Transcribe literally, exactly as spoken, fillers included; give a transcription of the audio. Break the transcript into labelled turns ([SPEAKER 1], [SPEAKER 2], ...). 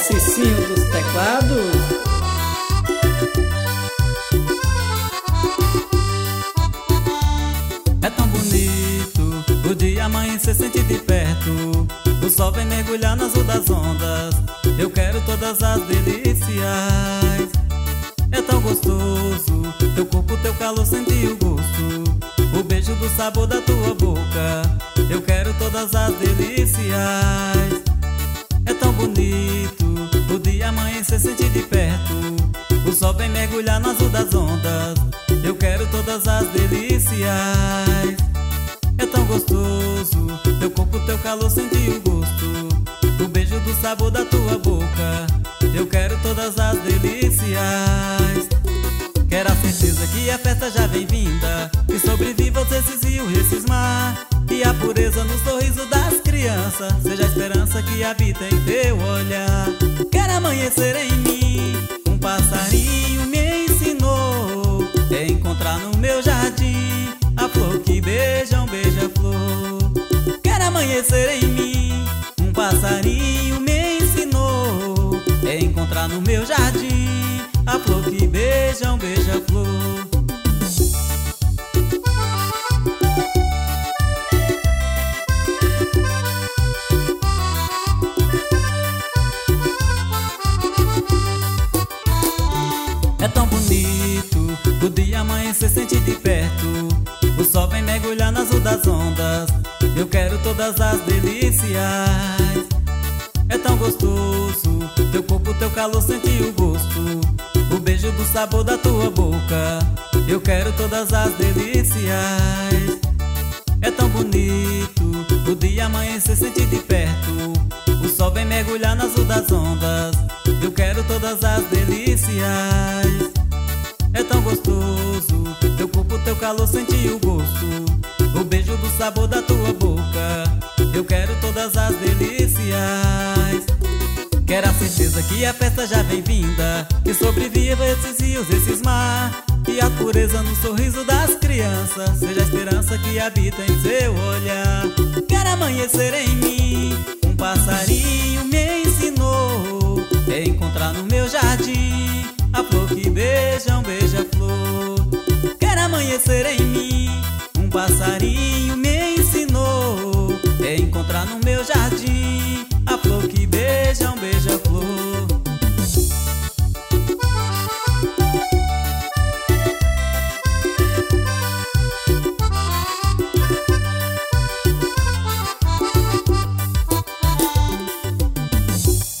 [SPEAKER 1] Cicinho dos teclados.
[SPEAKER 2] É tão bonito o dia amanhecer, sentir de perto. O sol vem mergulhar no azul das ondas. Eu quero todas as delícias. É tão gostoso teu corpo, teu calor, sentir o gosto. O beijo do sabor da tua boca. Eu quero todas as delícias. É tão bonito o dia amanhecer, sentir de perto. O sol vem mergulhar no azul das ondas. Eu quero todas as delícias. É tão gostoso teu corpo, teu calor, sentir o gosto. O beijo do sabor da tua boca. Eu quero todas as delícias. Quero a certeza que a festa já vem vinda, que sobreviva os esses rios, esses mar, e a pureza no sorriso das crianças seja a esperança que habita em teu olhar. Quero amanhecer em mim, um passarinho me ensinou, é encontrar no meu jardim a flor que beija um beija-flor. Quero amanhecer em mim, um passarinho me ensinou, é encontrar no meu jardim a flor que beija um beija-flor. É tão bonito o dia amanhecer, sentir de perto. O sol vem mergulhar no azul das ondas. Eu quero todas as delícias. É tão gostoso teu corpo, teu calor, sentir o gosto. O beijo do sabor da tua boca. Eu quero todas as delícias. É tão bonito o dia amanhecer, sentir de perto. O sol vem mergulhar no azul das ondas. Eu quero todas as delícias. É tão gostoso teu corpo, teu calor, sentir o gosto. O beijo do sabor da tua boca. Eu quero todas as delícias. Quero a certeza que a festa já vem vinda, que sobreviva esses rios, esses mar, e a pureza no sorriso das crianças seja a esperança que habita em seu olhar. Quero amanhecer em mim, um passarinho me ensinou, é encontrar no meu jardim a flor que beija um beija-flor. Quero amanhecer em mim, um passarinho me ensinou, é encontrar no meu jardim